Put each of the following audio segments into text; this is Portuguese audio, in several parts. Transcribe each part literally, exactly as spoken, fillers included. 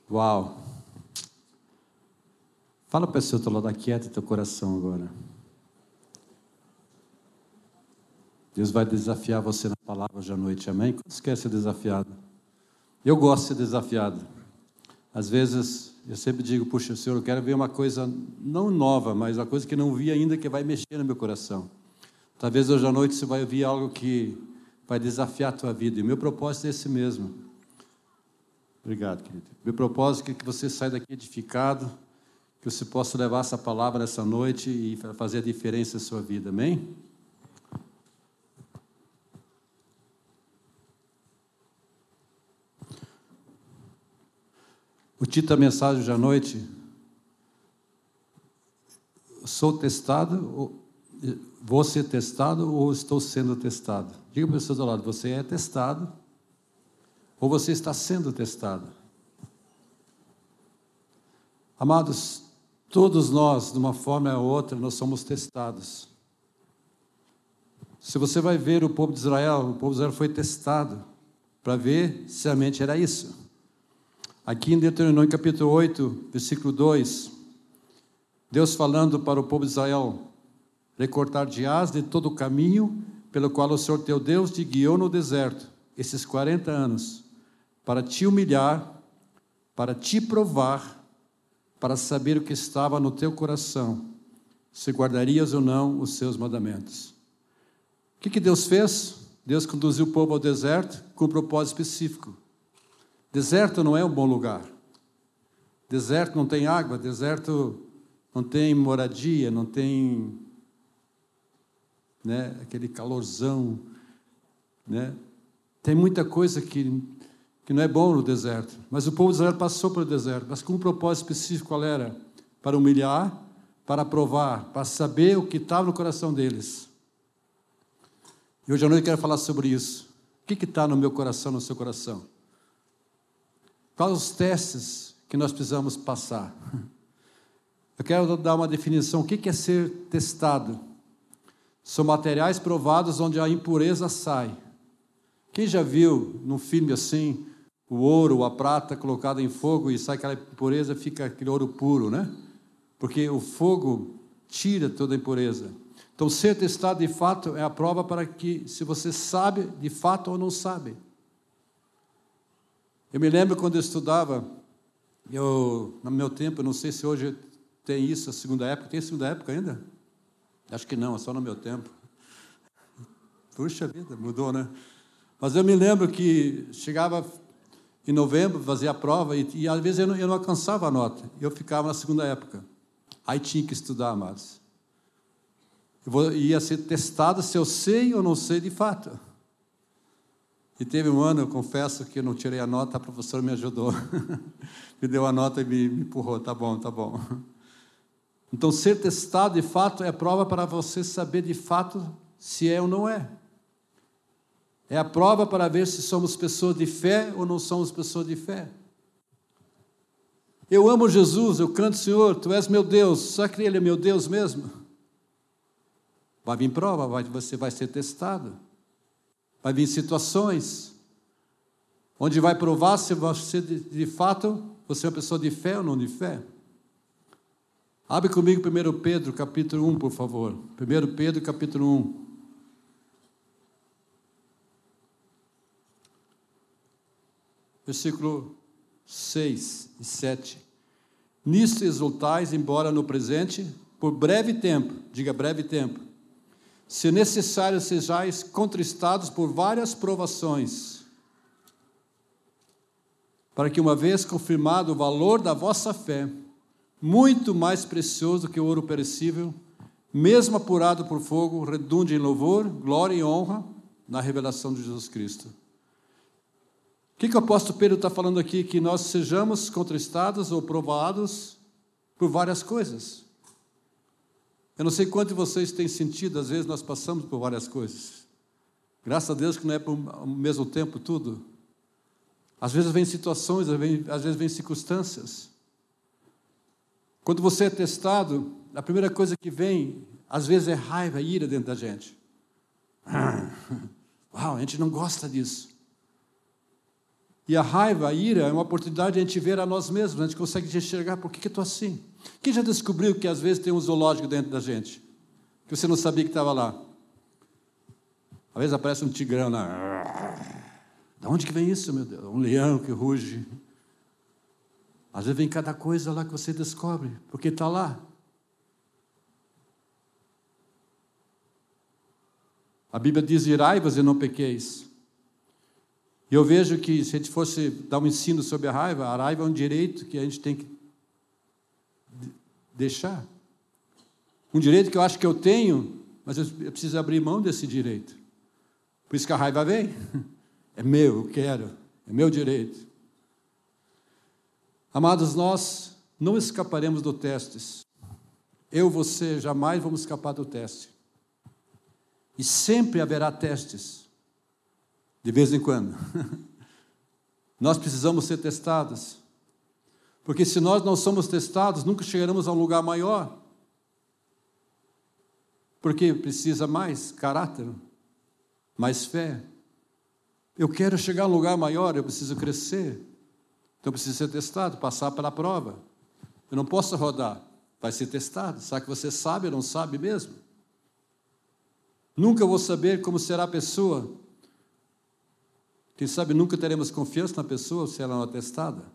Uau! Fala para a pessoa do lado, aquieta teu coração agora. Deus vai desafiar você na palavra hoje à noite, amém? Quantos querem ser desafiado? Eu gosto de ser desafiado. Às vezes, eu sempre digo, puxa, Senhor, eu quero ver uma coisa não nova, mas uma coisa que não vi ainda, que vai mexer no meu coração. Talvez hoje à noite você vai ouvir algo que vai desafiar a tua vida. E o meu propósito é esse mesmo. Obrigado, querido. Meu propósito é que você saia daqui edificado, que você possa levar essa palavra nessa noite e fazer a diferença na sua vida, amém? O título da mensagem hoje à noite, sou testado, vou ser testado ou estou sendo testado? Diga para a pessoa do lado, você é testado ou você está sendo testado? Amados, todos nós, de uma forma ou outra, nós somos testados. Se você vai ver o povo de Israel, o povo de Israel foi testado para ver se realmente era isso. Aqui em Deuteronômio capítulo oito, versículo dois, Deus falando para o povo de Israel, recortar-te-ás de todo o caminho pelo qual o Senhor teu Deus te guiou no deserto, esses quarenta anos, para te humilhar, para te provar, para saber o que estava no teu coração, se guardarias ou não os seus mandamentos. O que, que Deus fez? Deus conduziu o povo ao deserto com um propósito específico. Deserto não é um bom lugar. Deserto não tem água, deserto não tem moradia, não tem, né, aquele calorzão, né? Tem muita coisa que, que não é bom no deserto. Mas o povo de Israel passou pelo deserto, mas com um propósito específico. Qual era? Para humilhar, para provar, para saber o que estava no coração deles. E hoje à noite eu quero falar sobre isso. O que está no meu coração, no seu coração? Quais os testes que nós precisamos passar? Eu quero dar uma definição. O que é ser testado? São materiais provados onde a impureza sai. Quem já viu num filme assim, o ouro, a prata colocada em fogo e sai aquela impureza, fica aquele ouro puro, né? Porque o fogo tira toda a impureza. Então, ser testado de fato é a prova para que, se você sabe de fato ou não sabe. Eu me lembro quando eu estudava, eu, no meu tempo, não sei se hoje tem isso, a segunda época. Tem a segunda época ainda? Acho que não, é só no meu tempo. Puxa vida, mudou, né? Mas eu me lembro que chegava em novembro, fazia a prova, e, e às vezes eu não, eu não alcançava a nota. Eu ficava na segunda época. Aí tinha que estudar, amados. Eu vou, ia ser testado se eu sei ou não sei de fato. E teve um ano, eu confesso que eu não tirei a nota, a professora me ajudou. Me deu a nota e me, me empurrou, tá bom, tá bom. Então, ser testado, de fato, é prova para você saber, de fato, se é ou não é. É a prova para ver se somos pessoas de fé ou não somos pessoas de fé. Eu amo Jesus, eu canto, Senhor, Tu és meu Deus. Será que Ele é meu Deus mesmo? Vai vir prova, vai, você vai ser testado. Vai vir situações onde vai provar se você, de, de fato, você é uma pessoa de fé ou não de fé. Abre comigo primeiro Pedro, capítulo um, por favor. primeiro Pedro, capítulo um. Versículo seis e sete. Nisto exultais, embora no presente, por breve tempo, diga breve tempo, se necessário sejais contristados por várias provações, para que, uma vez confirmado o valor da vossa fé, muito mais precioso que o ouro perecível, mesmo apurado por fogo, redunde em louvor, glória e honra na revelação de Jesus Cristo. O que, que o apóstolo Pedro está falando aqui? Que nós sejamos contristados ou provados por várias coisas. Eu não sei quanto de vocês têm sentido, às vezes nós passamos por várias coisas. Graças a Deus que não é por, ao mesmo tempo tudo. Às vezes vem situações, às vezes vem circunstâncias. Quando você é testado, a primeira coisa que vem, às vezes é raiva, ira dentro da gente. Uau, a gente não gosta disso. E a raiva, a ira, é uma oportunidade de a gente ver a nós mesmos, a gente consegue enxergar por que, que eu estou assim. Quem já descobriu que às vezes tem um zoológico dentro da gente? Que você não sabia que estava lá? Às vezes aparece um tigrão lá. De onde que vem isso, meu Deus? Um leão que ruge. Às vezes vem cada coisa lá que você descobre, porque está lá. A Bíblia diz, irai-vos e não pequeis. E eu vejo que, se a gente fosse dar um ensino sobre a raiva, a raiva é um direito que a gente tem que deixar. Um direito que eu acho que eu tenho, mas eu preciso abrir mão desse direito. Por isso que a raiva vem. É meu, eu quero, é meu direito. Amados, nós não escaparemos do teste. Eu, você, jamais vamos escapar do teste. E sempre haverá testes, de vez em quando. Nós precisamos ser testados. Porque se nós não somos testados, nunca chegaremos a um lugar maior. Porque precisa mais caráter, mais fé. Eu quero chegar a um lugar maior, eu preciso crescer. Então eu preciso ser testado, passar pela prova. Eu não posso rodar, vai ser testado. Será que você sabe ou não sabe mesmo? Nunca vou saber como será a pessoa. Quem sabe nunca teremos confiança na pessoa se ela não é testada.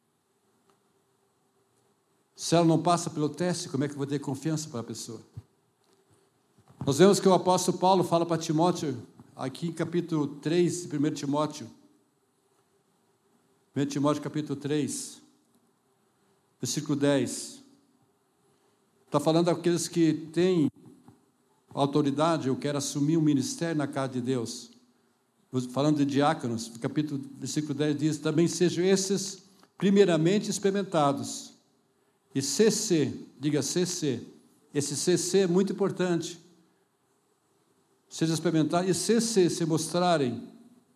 Se ela não passa pelo teste, como é que eu vou ter confiança para a pessoa? Nós vemos que o apóstolo Paulo fala para Timóteo, aqui em capítulo três, de primeiro Timóteo. primeiro Timóteo, capítulo três, versículo dez. Está falando daqueles que têm autoridade, eu quero assumir um ministério na casa de Deus. Falando de diáconos, no capítulo, versículo dez diz, também sejam esses primeiramente experimentados. E C C, diga C C, esse C C é muito importante. Seja experimentado, e C C se mostrarem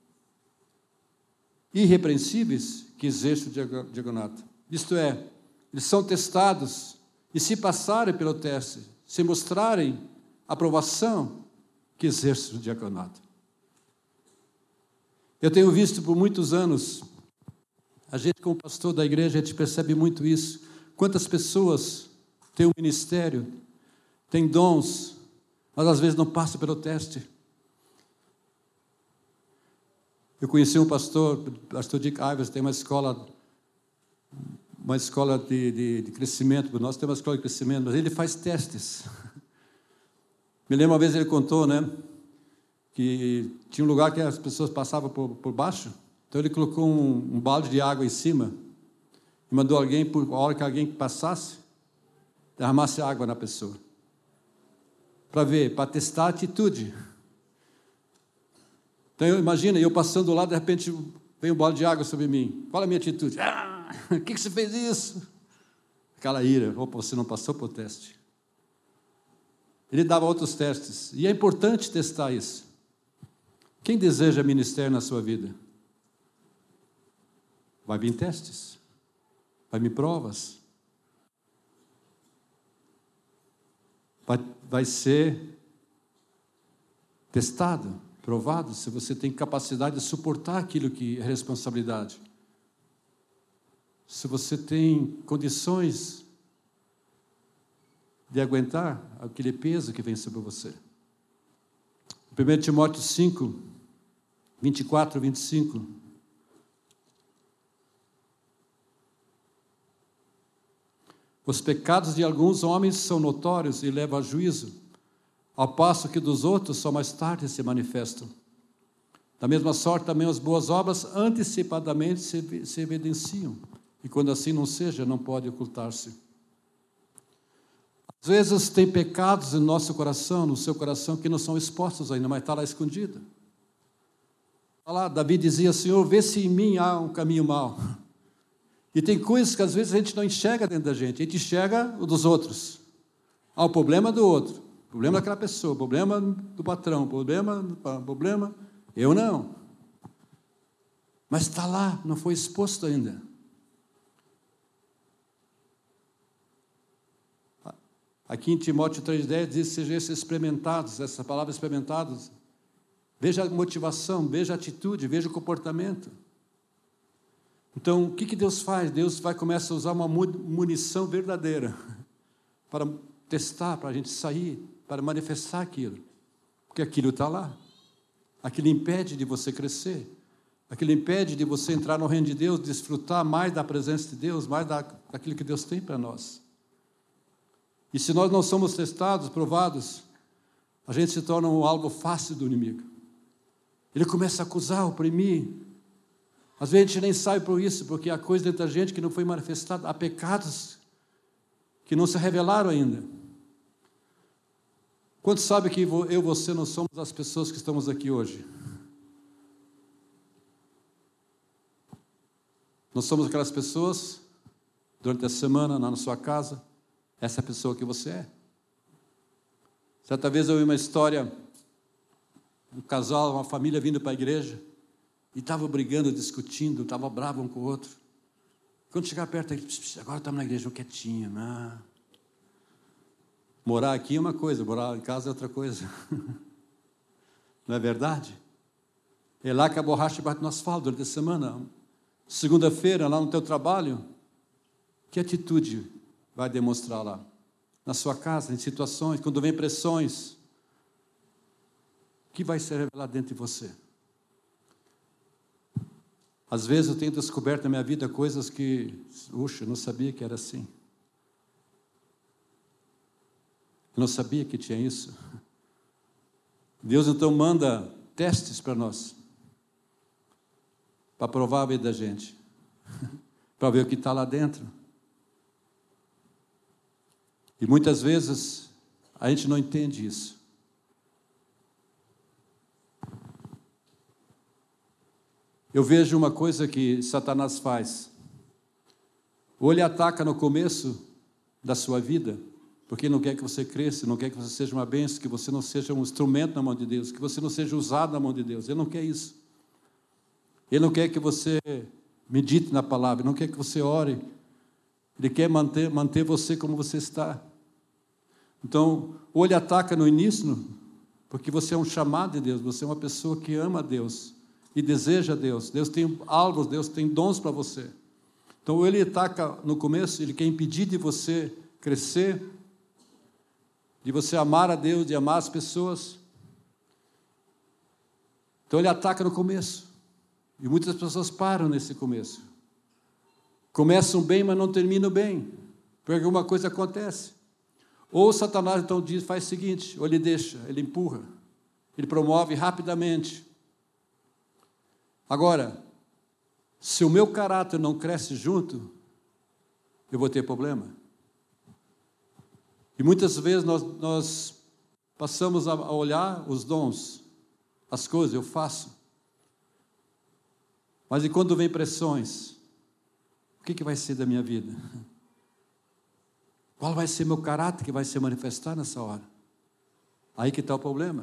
irrepreensíveis, que exerçam o diaconato. Isto é, eles são testados, e se passarem pelo teste, se mostrarem aprovação, que exerce o diaconato. Eu tenho visto por muitos anos, a gente como pastor da igreja, a gente percebe muito isso, quantas pessoas têm um ministério, têm dons, mas às vezes não passam pelo teste. Eu conheci um pastor, o pastor Dick Ivers, tem uma escola, uma escola de, de, de crescimento, nós temos uma escola de crescimento, mas ele faz testes. Me lembro uma vez ele contou, né, que tinha um lugar que as pessoas passavam por, por baixo, então ele colocou um, um balde de água em cima e mandou alguém, por a hora que alguém passasse, derramasse água na pessoa. Para ver, para testar a atitude. Então, imagina, eu passando lá, de repente, vem um balde de água sobre mim. Qual é a minha atitude? Ah, por que, que você fez isso? Aquela ira, opa, você não passou por teste. Ele dava outros testes. E é importante testar isso. Quem deseja ministério na sua vida? Vai vir testes. Vai vir provas. Vai, vai ser testado, provado, se você tem capacidade de suportar aquilo que é responsabilidade. Se você tem condições de aguentar aquele peso que vem sobre você. primeiro Timóteo cinco, vinte e quatro, vinte e cinco. Os pecados de alguns homens são notórios e levam a juízo, ao passo que dos outros só mais tarde se manifestam. Da mesma sorte, também as boas obras antecipadamente se, se evidenciam, e quando assim não seja, não pode ocultar-se. Às vezes tem pecados no nosso coração, no seu coração, que não são expostos ainda, mas está lá escondido. Olha lá, Davi dizia, Senhor, vê se em mim há um caminho mau. E tem coisas que às vezes a gente não enxerga dentro da gente, a gente enxerga o dos outros. Há o problema do outro, problema daquela pessoa, problema do patrão, problema, problema, eu não. Mas está lá, não foi exposto ainda. Aqui em Timóteo três dez diz, sejam esses experimentados, essa palavra experimentados, veja a motivação, veja a atitude, veja o comportamento. Então, o que, que Deus faz? Deus vai começar a usar uma munição verdadeira para testar, para a gente sair, para manifestar aquilo. Porque aquilo está lá. Aquilo impede de você crescer. Aquilo impede de você entrar no reino de Deus, desfrutar mais da presença de Deus, mais da, daquilo que Deus tem para nós. E se nós não somos testados, provados, a gente se torna um alvo fácil do inimigo. Ele começa a acusar, oprimir. Às vezes a gente nem sabe por isso, porque há coisa dentro da gente que não foi manifestada, há pecados que não se revelaram ainda. Quantos sabem que eu e você não somos as pessoas que estamos aqui hoje? Nós somos aquelas pessoas, durante a semana, na sua casa, essa é a pessoa que você é. Certa vez eu vi uma história, um casal, uma família vindo para a igreja, e estavam brigando, discutindo, estavam bravos um com o outro. Quando chegar perto, agora estamos na igreja, quietinho. Não. Morar aqui é uma coisa, morar em casa é outra coisa. Não é verdade? É lá que a borracha bate no asfalto durante a semana. Segunda-feira, lá no teu trabalho, que atitude vai demonstrar lá? Na sua casa, em situações, quando vem pressões, o que vai ser revelado dentro de você? Às vezes eu tenho descoberto na minha vida coisas que, uxa, eu não sabia que era assim. Eu não sabia que tinha isso. Deus então manda testes para nós, para provar a vida da gente, para ver o que está lá dentro. E muitas vezes a gente não entende isso. Eu vejo uma coisa que Satanás faz. Ou ele ataca no começo da sua vida, porque não quer que você cresça, não quer que você seja uma bênção, que você não seja um instrumento na mão de Deus, que você não seja usado na mão de Deus. Ele não quer isso. Ele não quer que você medite na palavra, ele não quer que você ore. Ele quer manter, manter você como você está. Então, ou ele ataca no início, porque você é um chamado de Deus, você é uma pessoa que ama a Deus e deseja a Deus. Deus tem algo, Deus tem dons para você. Então, ou ele ataca no começo, ele quer impedir de você crescer, de você amar a Deus, de amar as pessoas. Então, ele ataca no começo. E muitas pessoas param nesse começo. Começam bem, mas não terminam bem, porque alguma coisa acontece. Ou Satanás então diz, faz o seguinte, ou ele deixa, ele empurra, ele promove rapidamente. Agora, se o meu caráter não cresce junto, eu vou ter problema. E muitas vezes nós, nós passamos a olhar os dons, as coisas, eu faço. Mas e quando vem pressões, o que, que vai ser da minha vida? Qual vai ser meu caráter que vai se manifestar nessa hora? Aí que está o problema.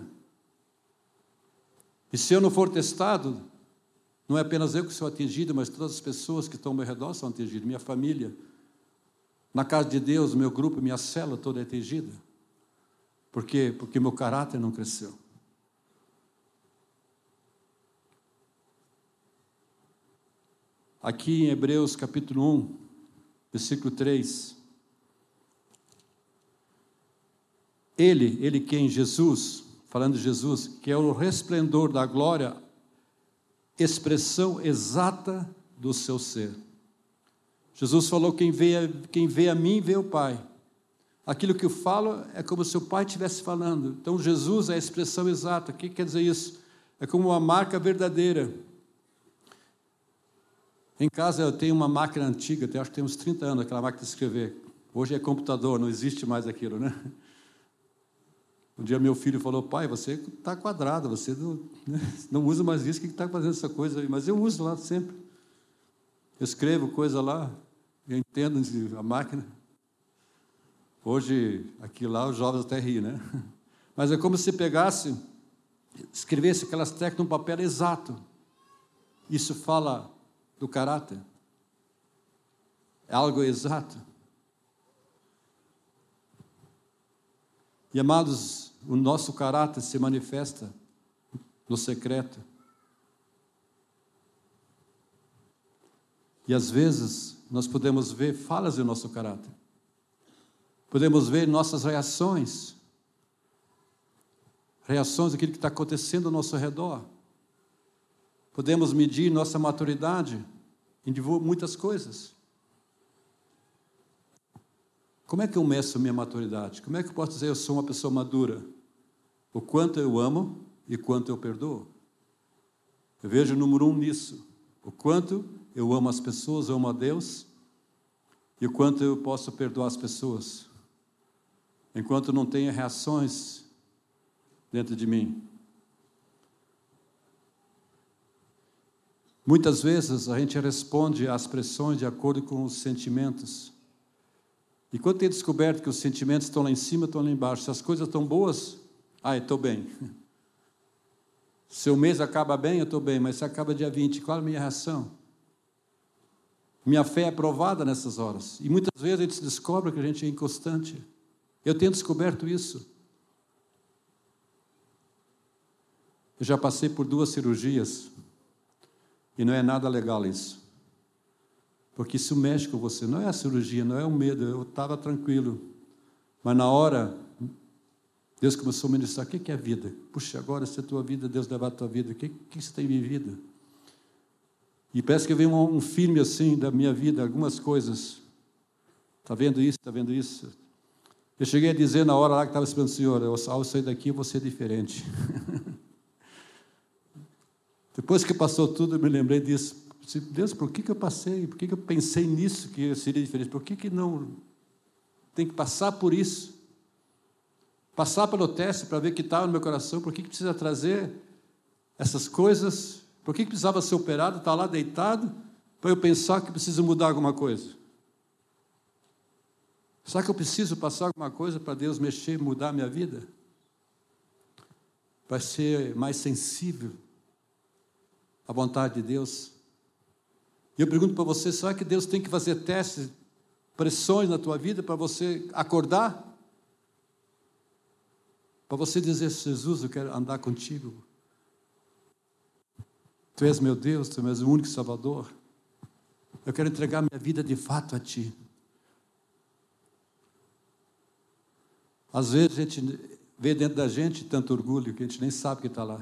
E se eu não for testado, não é apenas eu que sou atingido, mas todas as pessoas que estão ao meu redor são atingidas, minha família. Na casa de Deus, meu grupo, minha célula toda é atingida. Por quê? Porque meu caráter não cresceu. Aqui em Hebreus capítulo um, versículo três. Ele, ele quem? Jesus, falando de Jesus, que é o resplendor da glória, expressão exata do seu ser. Jesus falou, quem vê, quem vê a mim, vê o Pai. Aquilo que eu falo é como se o Pai estivesse falando. Então, Jesus é a expressão exata. O que quer dizer isso? É como uma marca verdadeira. Em casa eu tenho uma máquina antiga, acho que tem uns trinta anos, aquela máquina de escrever. Hoje é computador, não existe mais aquilo, né? Um dia meu filho falou, pai, você está quadrado, você não, né, não usa mais isso, o que está fazendo essa coisa aí? Mas eu uso lá sempre. Eu escrevo coisa lá, eu entendo a máquina. Hoje, aqui lá, os jovens até riem, né? Mas é como se pegasse, escrevesse aquelas teclas num papel exato. Isso fala do caráter. É algo exato. E, amados, o nosso caráter se manifesta no secreto. E às vezes nós podemos ver falhas em nosso caráter. Podemos ver nossas reações. Reações daquilo que está acontecendo ao nosso redor. Podemos medir nossa maturidade em muitas coisas. Como é que eu meço minha maturidade? Como é que eu posso dizer que eu sou uma pessoa madura? O quanto eu amo e quanto eu perdoo. Eu vejo o número um nisso. O quanto eu amo as pessoas, eu amo a Deus, e o quanto eu posso perdoar as pessoas, enquanto não tenha reações dentro de mim. Muitas vezes a gente responde às pressões de acordo com os sentimentos. E quando tem descoberto que os sentimentos estão lá em cima, estão lá embaixo, se as coisas estão boas, ah, eu estou bem. Se o mês acaba bem, eu estou bem, mas se acaba dia vinte, qual é a minha reação? Minha fé é provada nessas horas. E muitas vezes a gente descobre que a gente é inconstante. Eu tenho descoberto isso. Eu já passei por duas cirurgias e não é nada legal isso. Porque isso mexe com você. Não é a cirurgia, não é o medo. Eu estava tranquilo. Mas na hora, Deus começou a ministrar. O que é a vida? Puxa, agora se é a tua vida, Deus levar a tua vida. O que, que você tem vivido? E parece que veio um, um filme assim da minha vida, algumas coisas. Está vendo isso? Está vendo isso? Eu cheguei a dizer na hora lá que estava esperando o Senhor, ao sair daqui eu vou ser diferente. Depois que passou tudo, eu me lembrei disso. Deus, por que, que eu passei? Por que, que eu pensei nisso, que eu seria diferente? Por que, que não tem que passar por isso? Passar pelo teste para ver o que estava no meu coração. Por que, que precisa trazer essas coisas? Por que, que precisava ser operado? Estar lá deitado para eu pensar que preciso mudar alguma coisa? Será que eu preciso passar alguma coisa para Deus mexer, mudar a minha vida? Para ser mais sensível à vontade de Deus? E eu pergunto para você, será que Deus tem que fazer testes, pressões na tua vida para você acordar? Para você dizer, Jesus, eu quero andar contigo. Tu és meu Deus, Tu és o único Salvador. Eu quero entregar minha vida de fato a Ti. Às vezes a gente vê dentro da gente tanto orgulho que a gente nem sabe que está lá.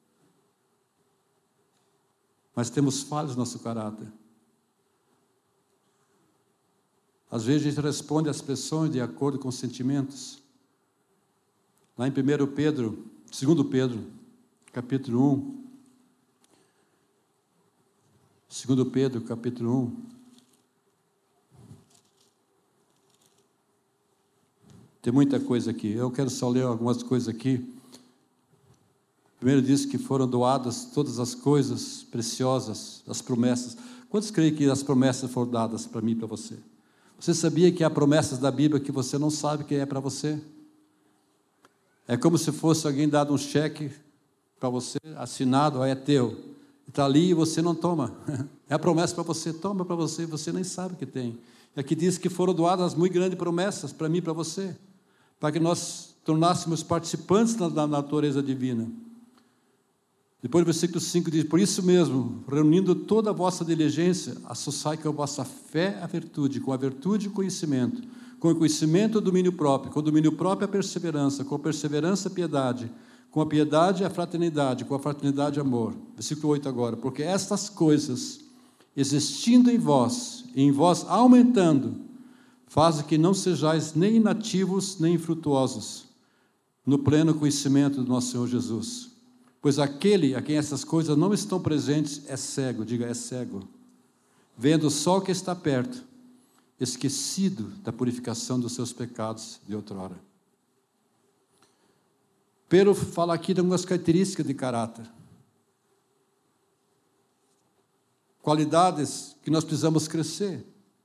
Mas temos falhas no nosso caráter. Às vezes a gente responde às pressões de acordo com os sentimentos. Lá em primeiro Pedro, segundo Pedro, capítulo um. segundo Pedro, capítulo um. Tem muita coisa aqui. Eu quero só ler algumas coisas aqui. Primeiro diz que foram doadas todas as coisas preciosas, as promessas. Quantos creem que as promessas foram dadas para mim e para você? Você sabia que há promessas da Bíblia que você não sabe que é para você? É como se fosse alguém dado um cheque para você, assinado, é teu. Está ali e você não toma. É a promessa para você, toma para você, você nem sabe que tem. E aqui diz que foram doadas muito grandes promessas para mim e para você, para que nós tornássemos participantes da, da natureza divina. Depois o versículo cinco diz, por isso mesmo, reunindo toda a vossa diligência, associai com a vossa fé a virtude, com a virtude o conhecimento, com o conhecimento o domínio próprio, com o domínio próprio a perseverança, com a perseverança a piedade, com a piedade a fraternidade, com a fraternidade amor. Versículo oito agora, porque estas coisas, existindo em vós, e em vós aumentando, fazem que não sejais nem inativos, nem infrutuosos, no pleno conhecimento do nosso Senhor Jesus. Pois aquele a quem essas coisas não estão presentes é cego, diga, é cego, vendo só o que está perto, esquecido da purificação dos seus pecados de outrora. Pedro fala aqui de algumas características de caráter. Qualidades que nós precisamos crescer.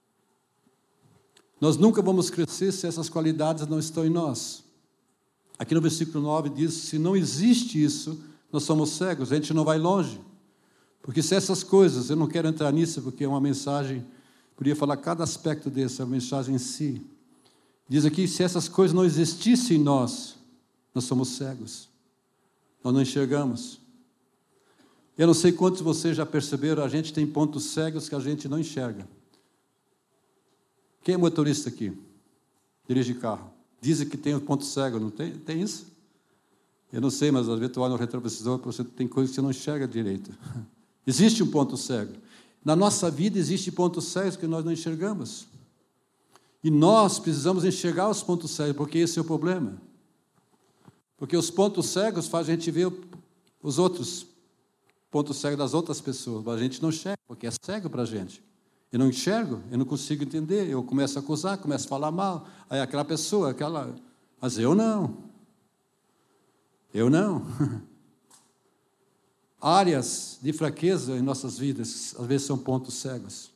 Nós nunca vamos crescer se essas qualidades não estão em nós. Aqui no versículo nove diz, se não existe isso, nós somos cegos, a gente não vai longe. Porque se essas coisas, eu não quero entrar nisso, porque é uma mensagem, podia falar cada aspecto dessa, a mensagem em si. Diz aqui, se essas coisas não existissem em nós, nós somos cegos. Nós não enxergamos. Eu não sei quantos de vocês já perceberam, a gente tem pontos cegos que a gente não enxerga. Quem é motorista aqui? Dirige carro. Dizem que tem um ponto cego, não tem? Tem isso? Eu não sei, mas às vezes tu olha no retrovisor, você tem coisas que você não enxerga direito. Existe um ponto cego. Na nossa vida existem pontos cegos que nós não enxergamos. E nós precisamos enxergar os pontos cegos, porque esse é o problema. Porque os pontos cegos fazem a gente ver os outros pontos cegos das outras pessoas, mas a gente não enxerga, porque é cego para a gente. Eu não enxergo, eu não consigo entender, eu começo a acusar, começo a falar mal, aí aquela pessoa, aquela... Mas eu não. Eu não. Áreas de fraqueza em nossas vidas, às vezes são pontos cegos.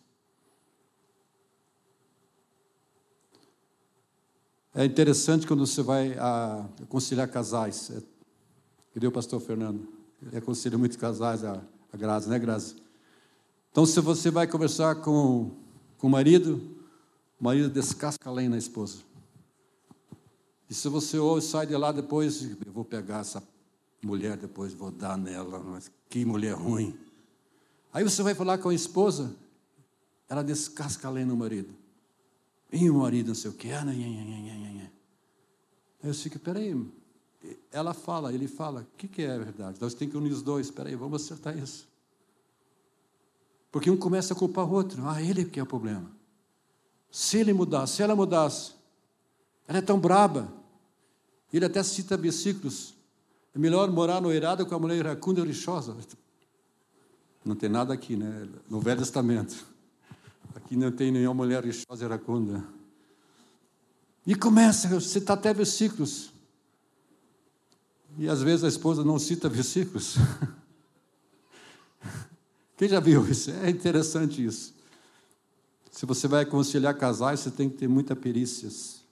É interessante quando você vai a, aconselhar casais. É, que o pastor Fernando. Ele aconselha muito casais, a, a Grazi, né, Grazi? Então, se você vai conversar com, com o marido, o marido descasca a lenha na esposa. E se você ouve, sai de lá depois, eu vou pegar essa mulher depois, vou dar nela, mas que mulher ruim. Aí você vai falar com a esposa, ela descasca a lenha no marido. E o marido não sei o quê. Ah, nha, nha, nha, nha, nha. Aí eu fico, peraí, ela fala, ele fala, o que, que é verdade? Nós temos que unir os dois, peraí, vamos acertar isso. Porque um começa a culpar o outro, ah, ele que é o problema. Se ele mudasse, se ela mudasse, ela é tão braba. Ele até cita versículos, é melhor morar no eirado com a mulher iracunda e lixosa. Não tem nada aqui, né? No Velho Testamento. Aqui não tem nenhuma mulher lixosa e iracunda. E começa a citar até versículos. E às vezes a esposa não cita versículos. Quem já viu isso? É interessante isso. Se você vai aconselhar casais, você tem que ter muita perícia.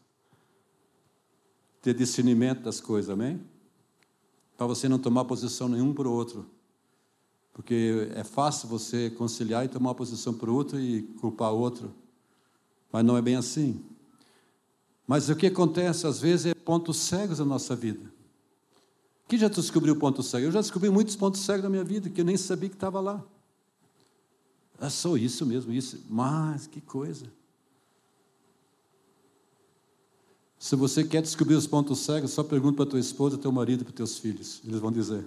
Ter discernimento das coisas, amém? Para você não tomar posição nenhum para o outro. Porque é fácil você conciliar e tomar uma posição para o outro e culpar o outro. Mas não é bem assim. Mas o que acontece, às vezes, é pontos cegos na nossa vida. Quem já descobriu pontos cegos? Eu já descobri muitos pontos cegos na minha vida, que eu nem sabia que estava lá. É só isso mesmo, isso. Mas, que coisa. Se você quer descobrir os pontos cegos, só pergunta para a tua esposa, teu marido e para os teus filhos. Eles vão dizer.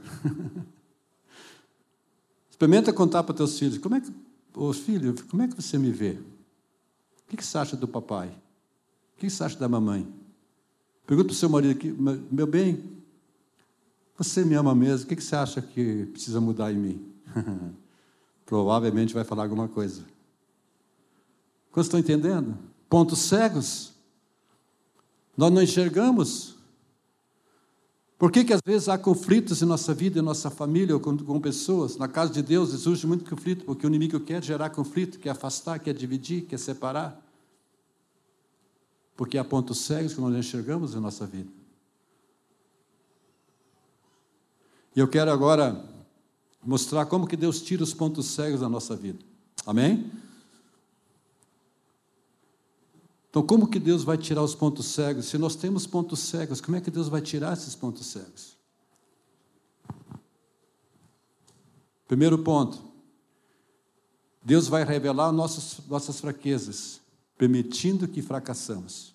Experimenta contar para teus filhos, como é que, ô filho, como é que você me vê? O que você acha do papai? O que você acha da mamãe? Pergunta para o seu marido aqui, meu bem, você me ama mesmo? O que você acha que precisa mudar em mim? Provavelmente vai falar alguma coisa. Vocês estão entendendo? Pontos cegos. Nós não enxergamos. Por que que às vezes há conflitos em nossa vida, em nossa família, ou com, com pessoas? Na casa de Deus surge muito conflito, porque o inimigo quer gerar conflito, quer afastar, quer dividir, quer separar. Porque há pontos cegos que nós não enxergamos em nossa vida. E eu quero agora mostrar como que Deus tira os pontos cegos da nossa vida. Amém? Então, como que Deus vai tirar os pontos cegos? Se nós temos pontos cegos, como é que Deus vai tirar esses pontos cegos? Primeiro ponto. Deus vai revelar nossas, nossas fraquezas, permitindo que fracassamos.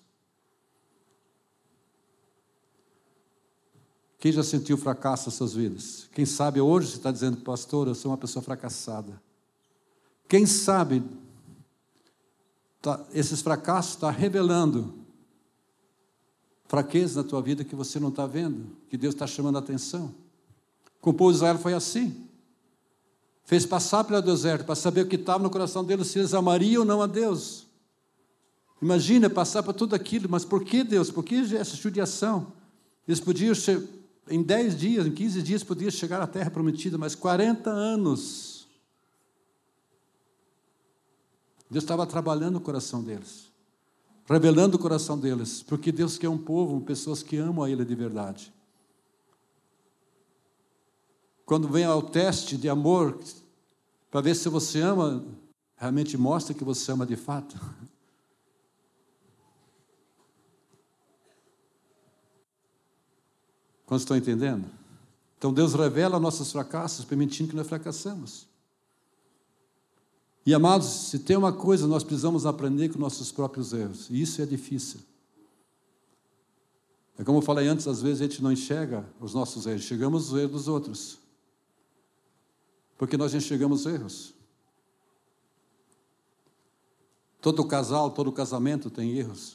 Quem já sentiu fracasso nas suas vidas? Quem sabe hoje você está dizendo, pastor, eu sou uma pessoa fracassada. Quem sabe tá, esses fracassos estão revelando fraquezas na tua vida que você não está vendo, que Deus está chamando a atenção. Com o povo de Israel foi assim. Fez passar pelo deserto para saber o que estava no coração deles, se eles amariam ou não a Deus. Imagina passar por tudo aquilo, mas por que Deus? Por que essa judiação? Eles podiam ser... Em dez dias, em quinze dias, podia chegar à terra prometida, mas quarenta anos. Deus estava trabalhando o coração deles, revelando o coração deles, porque Deus quer um povo, pessoas que amam a Ele de verdade. Quando vem ao teste de amor, para ver se você ama, realmente mostra que você ama de fato. Quando estão entendendo? Então Deus revela nossos fracassos, permitindo que nós fracassamos. E amados, se tem uma coisa, nós precisamos aprender com nossos próprios erros. E isso é difícil. É como eu falei antes, às vezes a gente não enxerga os nossos erros, enxergamos os erros dos outros. Porque nós enxergamos erros. Todo casal, todo casamento tem erros.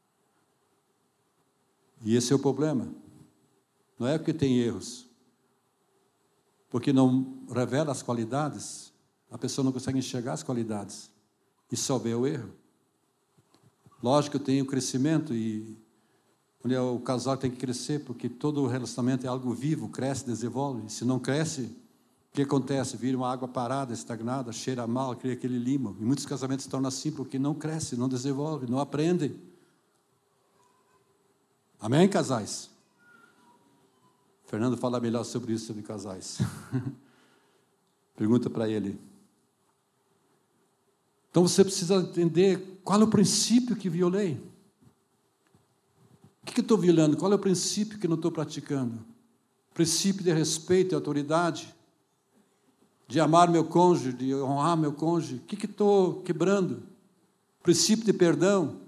E esse é o problema. Não é porque tem erros. Porque não revela as qualidades, a pessoa não consegue enxergar as qualidades e só vê o erro. Lógico que tem o crescimento e o casal tem que crescer, porque todo relacionamento é algo vivo, cresce, desenvolve. Se não cresce, o que acontece? Vira uma água parada, estagnada, cheira mal, cria aquele limo. E muitos casamentos se tornam assim porque não cresce, não desenvolve, não aprende. Amém, casais? Fernando fala melhor sobre isso, sobre casais. Pergunta para ele. Então você precisa entender qual é o princípio que violei. O que, que eu estou violando? Qual é o princípio que não estou praticando? Princípio de respeito e autoridade, de amar meu cônjuge, de honrar meu cônjuge. O que, que estou quebrando? Princípio de perdão.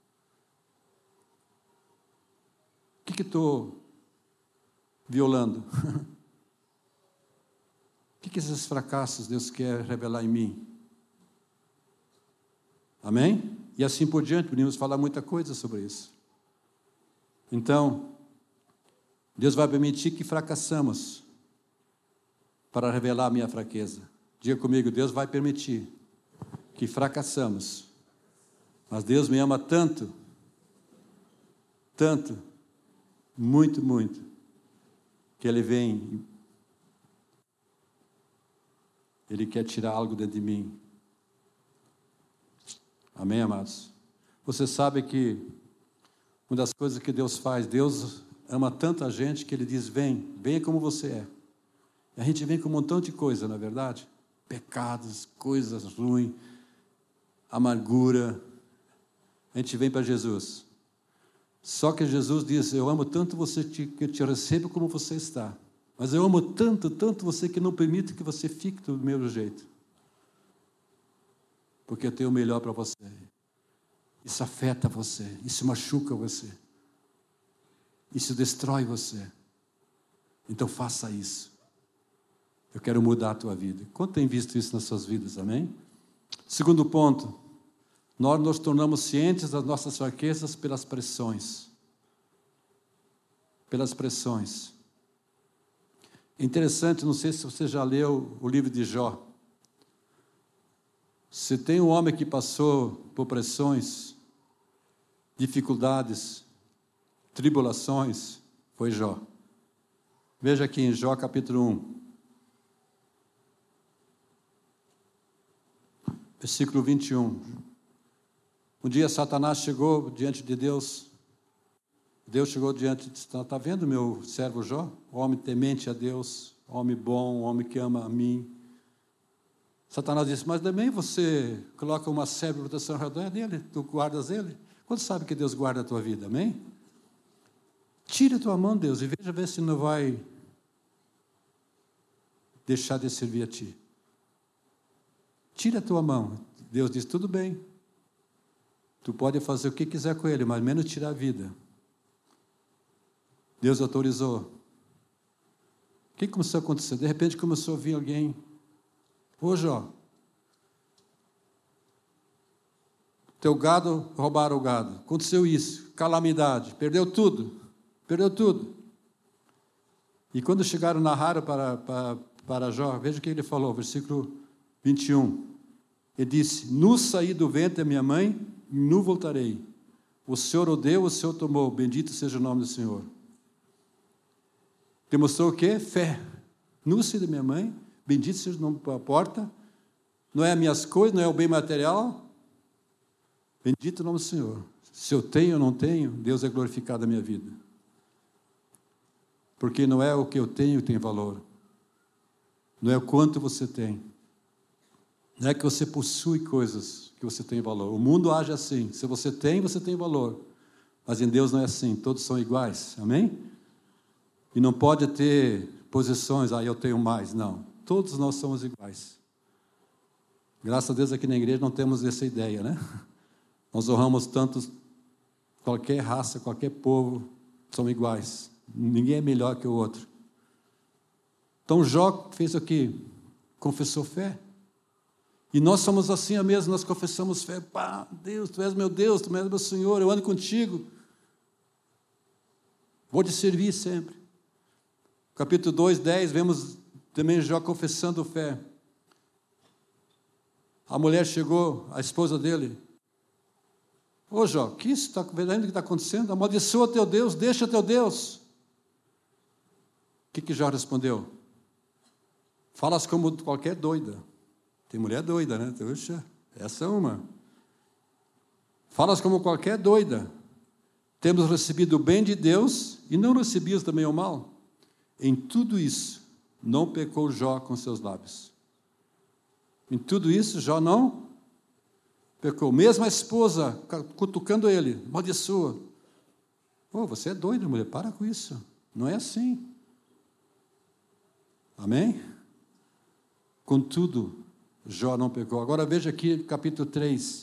O que, que estou violando? O que, que esses fracassos Deus quer revelar em mim? Amém? E assim por diante, podemos falar muita coisa sobre isso. Então, Deus vai permitir que fracassamos para revelar a minha fraqueza. Diga comigo, Deus vai permitir que fracassamos. Mas Deus me ama tanto, tanto, muito, muito, que Ele vem, Ele quer tirar algo dentro de mim. Amém, amados? Você sabe que uma das coisas que Deus faz, Deus ama tanto a gente que Ele diz, vem, venha como você é. E a gente vem com um montão de coisa, não é verdade? Pecados, coisas ruins, amargura. A gente vem para Jesus. Só que Jesus diz, eu amo tanto você que eu te recebo como você está. Mas eu amo tanto, tanto você que não permito que você fique do mesmo jeito. Porque eu tenho o melhor para você. Isso afeta você, isso machuca você. Isso destrói você. Então faça isso. Eu quero mudar a tua vida. Quanto tem visto isso nas suas vidas, amém? Segundo ponto, nós nos tornamos cientes das nossas fraquezas pelas pressões. Pelas pressões. É interessante, não sei se você já leu o livro de Jó. Se tem um homem que passou por pressões, dificuldades, tribulações, foi Jó. Veja aqui em Jó capítulo um. Versículo vinte e um. Um dia Satanás chegou diante de Deus. Deus chegou diante e disse, está vendo meu servo Jó? Homem temente a Deus, homem bom, homem que ama a mim. Satanás disse, mas também você coloca uma serva de proteção ao redor dele, tu guardas ele? Quando sabe que Deus guarda a tua vida, amém? Tira a tua mão, Deus, e veja ver se não vai deixar de servir a ti. Tira a tua mão. Deus diz, tudo bem. Tu pode fazer o que quiser com ele, mas menos tirar a vida. Deus autorizou. O que começou a acontecer? De repente começou a vir alguém. Ô Jó, teu gado, roubaram o gado. Aconteceu isso, calamidade, perdeu tudo, perdeu tudo. E quando chegaram na rara para, para, para Jó, veja o que ele falou, versículo vinte e um. Ele disse, nu saí do ventre da minha mãe, e nu voltarei. O Senhor o deu, o Senhor tomou, bendito seja o nome do Senhor. Demonstrou o quê? Fé. Nu saí da minha mãe, bendito seja o nome da porta, não é as minhas coisas, não é o bem material, bendito o nome do Senhor. Se eu tenho ou não tenho, Deus é glorificado na minha vida. Porque não é o que eu tenho que tem valor, não é o quanto você tem, não é que você possui coisas que você tem valor. O mundo age assim, se você tem, você tem valor, mas em Deus não é assim, todos são iguais, amém? E não pode ter posições, ah, eu tenho mais. Não, todos nós somos iguais. Graças a Deus aqui na igreja não temos essa ideia, né? Nós honramos tantos, qualquer raça, qualquer povo, são iguais. Ninguém é melhor que o outro. Então Jó fez o quê? Confessou fé. E nós somos assim mesmo, nós confessamos fé. Pá, Deus, Tu és meu Deus, Tu és meu Senhor, eu ando contigo. Vou te servir sempre. Capítulo dois, dez, vemos também Jó confessando fé. A mulher chegou, a esposa dele. Ô Jó, que isso está vendo o que está acontecendo? Amaldiçoa teu Deus, deixa teu Deus. O que que Jó respondeu? Falas como qualquer doida. Tem mulher doida, né? Puxa, essa é uma. Falas como qualquer doida. Temos recebido o bem de Deus e não recebias também o mal. Em tudo isso, não pecou Jó com seus lábios. Em tudo isso, Jó não pecou. Mesmo a esposa cutucando ele, amaldiçoa. Pô, você é doida, mulher, para com isso. Não é assim. Amém? Contudo, Jó não pecou. Agora veja aqui, capítulo três.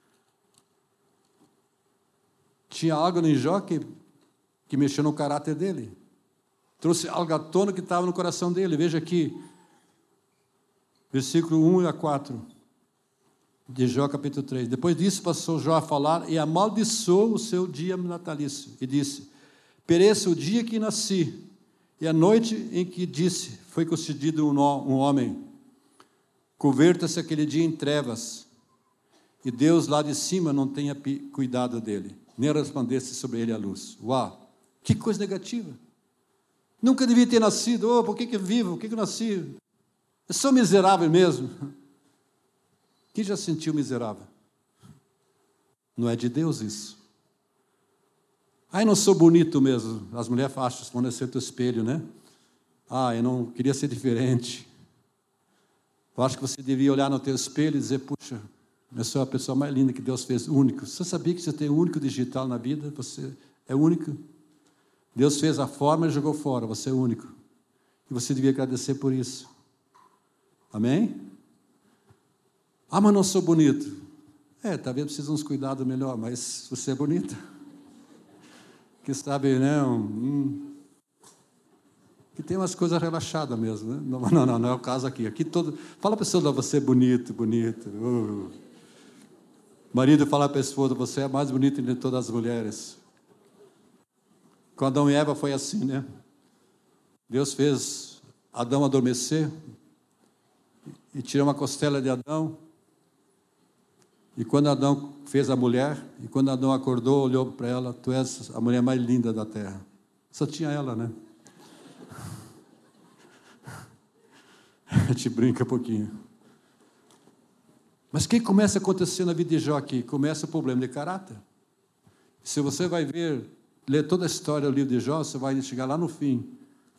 Tinha algo em Jó que, que mexeu no caráter dele. Trouxe algo à tona que estava no coração dele. Veja aqui, versículo um a quatro, de Jó, capítulo três. Depois disso, passou Jó a falar e amaldiçoou o seu dia natalício. E disse, pereça o dia que nasci, e a noite em que disse, foi concedido um, um homem. Converta-se aquele dia em trevas, e Deus lá de cima não tenha cuidado dele, nem resplandece sobre ele a luz. Uau, que coisa negativa. Nunca devia ter nascido. Oh, por que que eu vivo? Por que que eu nasci? Eu sou miserável mesmo. Quem já sentiu miserável? Não é de Deus isso. Ah, eu não sou bonito mesmo. As mulheres acham, quando é ser teu espelho, né? Ah, eu não queria ser diferente. Eu acho que você devia olhar no teu espelho e dizer, puxa, eu sou a pessoa mais linda que Deus fez, único. Você sabia que você tem um único digital na vida? Você é único. Deus fez a forma e jogou fora, você é único. E você devia agradecer por isso. Amém? Ah, mas não sou bonito. É, talvez precise uns cuidados melhor, mas você é bonita. Que sabe, né? Hum, que tem umas coisas relaxadas mesmo, né? Não, não, não, não é o caso aqui. Aqui todo. Fala para a pessoa, você é bonito, bonito. Uh. Marido fala para a esposa, você é a mais bonita de todas as mulheres. Com Adão e Eva foi assim, né? Deus fez Adão adormecer e tirou uma costela de Adão. E quando Adão fez a mulher, e quando Adão acordou, olhou para ela, tu és a mulher mais linda da terra. Só tinha ela, né? A gente brinca um pouquinho. Mas o que começa a acontecer na vida de Jó aqui? Começa o problema de caráter. Se você vai ver, ler toda a história do livro de Jó, você vai chegar lá no fim.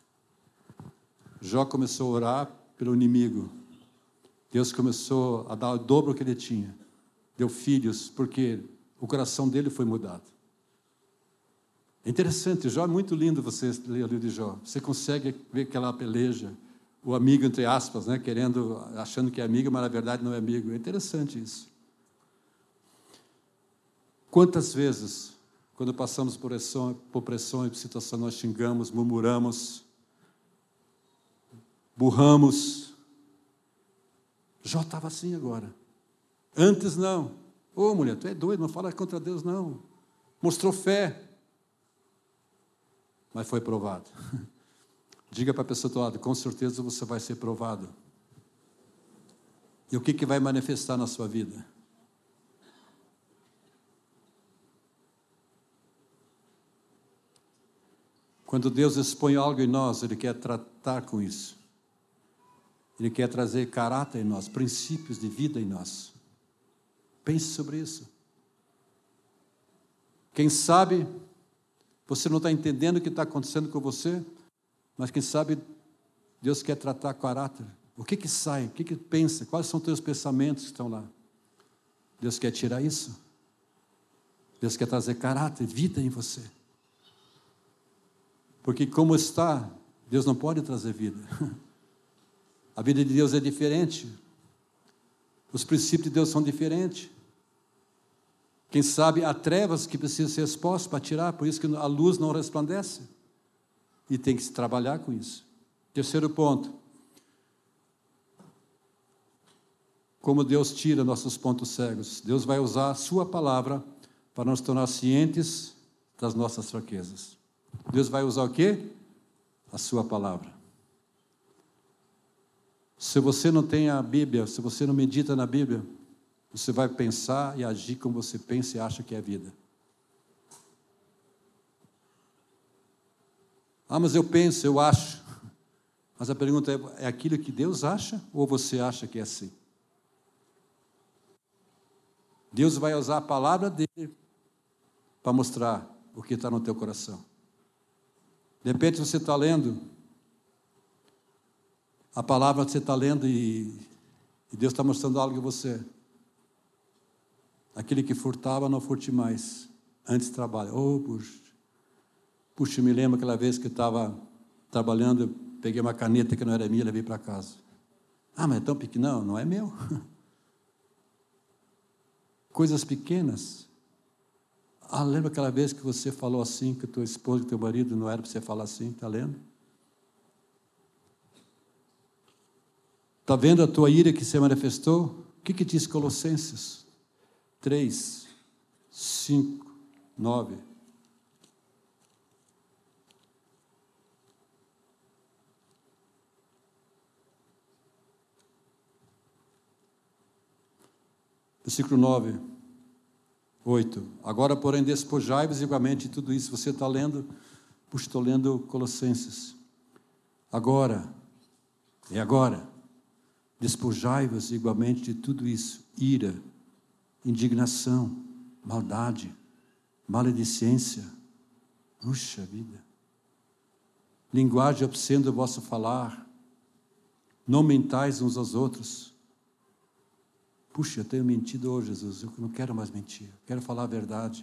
Jó começou a orar pelo inimigo. Deus começou a dar o dobro que ele tinha. Deu filhos, porque o coração dele foi mudado. É interessante, Jó é muito lindo você ler o livro de Jó. Você consegue ver aquela peleja, o amigo, entre aspas, né, querendo, achando que é amigo, mas na verdade não é amigo. É interessante isso. Quantas vezes, quando passamos por pressão, por pressão e por situação, nós xingamos, murmuramos, burramos. Jó estava assim agora. Antes não. Ô, mulher, tu é doido, não fala contra Deus, não. Mostrou fé. Mas foi provado. Diga para a pessoa do teu lado, com certeza você vai ser provado. E o que, que vai manifestar na sua vida? Quando Deus expõe algo em nós, Ele quer tratar com isso. Ele quer trazer caráter em nós, princípios de vida em nós. Pense sobre isso. Quem sabe, você não está entendendo o que está acontecendo com você, mas quem sabe, Deus quer tratar caráter. O que que sai? O que que pensa? Quais são os teus pensamentos que estão lá? Deus quer tirar isso. Deus quer trazer caráter, vida em você. Porque como está, Deus não pode trazer vida. A vida de Deus é diferente. Os princípios de Deus são diferentes. Quem sabe há trevas que precisam ser expostas para tirar, por isso que a luz não resplandece. E tem que se trabalhar com isso. Terceiro ponto. Como Deus tira nossos pontos cegos. Deus vai usar a sua palavra para nos tornar cientes das nossas fraquezas. Deus vai usar o quê? A sua palavra. Se você não tem a Bíblia, se você não medita na Bíblia, você vai pensar e agir como você pensa e acha que é a vida. Ah, mas eu penso, eu acho. Mas a pergunta é, é aquilo que Deus acha ou você acha que é assim? Deus vai usar a palavra dele para mostrar o que está no teu coração. De repente você está lendo a palavra que você está lendo e, e Deus está mostrando algo em você. Aquele que furtava, não furte mais. Antes trabalha. Oh, puxa. Puxa, me lembro aquela vez que eu estava trabalhando, eu peguei uma caneta que não era minha e levei para casa. Ah, mas é tão pequeno. Não, não é meu. Coisas pequenas. Ah, lembra aquela vez que você falou assim, que o teu esposo, que teu marido, não era para você falar assim, está lendo? Está vendo a tua ira que se manifestou? O que, que diz Colossenses três, cinco, nove? Versículo nove, oito. Agora, porém, despojai-vos igualmente de tudo isso. Você está lendo? Puxa, estou lendo Colossenses. Agora, é agora. Despojai-vos igualmente de tudo isso. Ira, indignação, maldade, maledicência. Puxa vida. Linguagem obscena do vosso falar. Não mentais uns aos outros. Puxa, eu tenho mentido hoje, Jesus, eu não quero mais mentir, eu quero falar a verdade.